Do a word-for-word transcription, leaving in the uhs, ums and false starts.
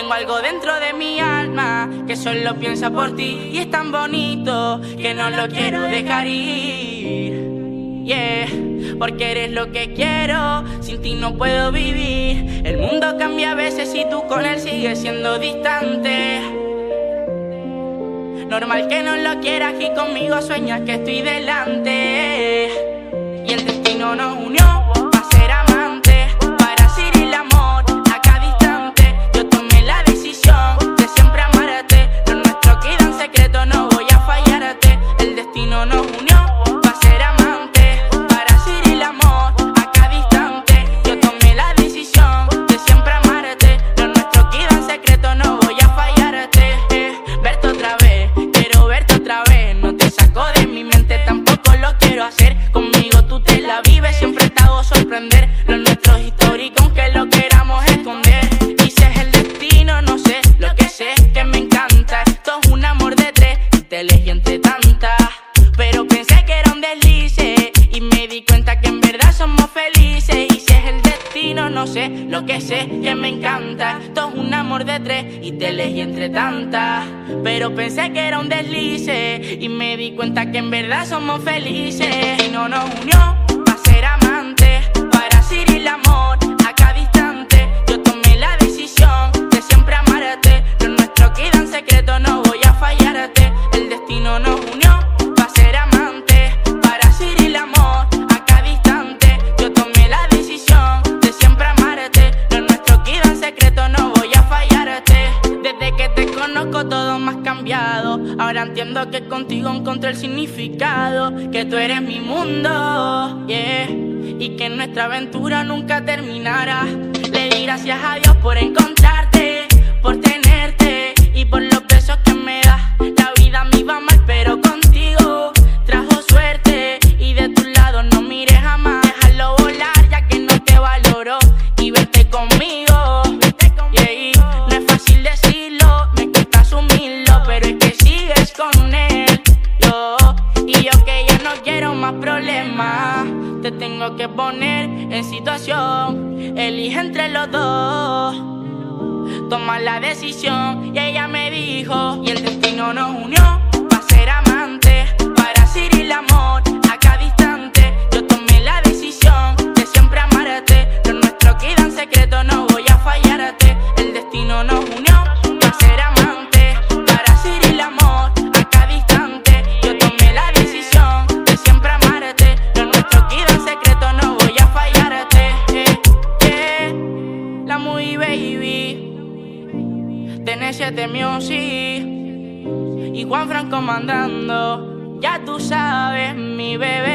Tengo algo dentro de mi alma que solo piensa por ti y es tan bonito que no lo quiero dejar ir. Yeah, porque eres lo que quiero, sin ti no puedo vivir. El mundo cambia a veces y tú con él sigues siendo distante. Normal que no lo quieras y conmigo sueñas que estoy delante. Y el destino nos unió para ser amantes, para hacer el amor a cada instante. Yo tomé la decisión de siempre amarte. Lo nuestro queda en secreto, no voy a fallarte. El destino nos unió para ser amantes, para hacer el amor a cada instante. Yo tomé la decisión de siempre amarte. Lo nuestro queda en secreto, no voy a fallarte. eh, Verte otra vez, quiero verte otra vez. No te saco de mi mente, tampoco lo quiero hacer. Conmigo tú te la vives, siempre te hago sorprender. Lo nuestro es histórico, aunque lo queramos esconder. Y si es el destino, no sé, lo que sé que me encanta. Esto es un amor de tres y te elegí entre tantas. Pero pensé que era un deslice y me di cuenta que en verdad somos felices. Y si es el destino, no sé, lo que sé que me encanta. Esto es un amor de tres y te elegí entre tantas. Pero pensé que era un deslice y me di cuenta que en verdad somos felices. Y no nos unió para ser amantes, para hacer el amor a cada instante. Yo tomé la decisión de siempre amarte. Lo nuestro queda en secreto, no voy a fallarte. El destino nos unió para ser amantes, para hacer el amor a cada instante. Yo tomé la decisión de siempre amarte. Lo nuestro queda en secreto, no voy a fallarte. Desde que te conozco todo me has cambiado. Ahora entiendo que contigo encontré el significado, que tú eres mi mundo, yeah. Y que nuestra aventura nunca terminará. Le di gracias a Dios por encontrarte, por tenerte y por los besos que me das. La vida me iba mal pero contigo trajo suerte. Y de tu lado no mires jamás. Déjalo volar ya que no te valoró. Y vete conmigo, yeah. No es fácil decirlo, me cuesta asumirlo, pero es que sigues con él, yo. Y yo que ya no quiero más problemas, te tengo que poner en situación. Elige entre los dos, toma la decisión. Y ella me dijo, y el destino nos unió para ser amantes, para hacer el amor a cada instante. Yo tomé la decisión de siempre amarte. Lo nuestro queda en secreto, no voy a fallarte. El destino nos unió para ser amantes, para hacer el amor a cada instante. Yo tomé la decisión de siempre amarte. Lo nuestro queda en secreto, no voy a fallarte. eh, eh. La Muy Baby, T siete Music y Juan Franco mandando. Ya tú sabes, mi bebé.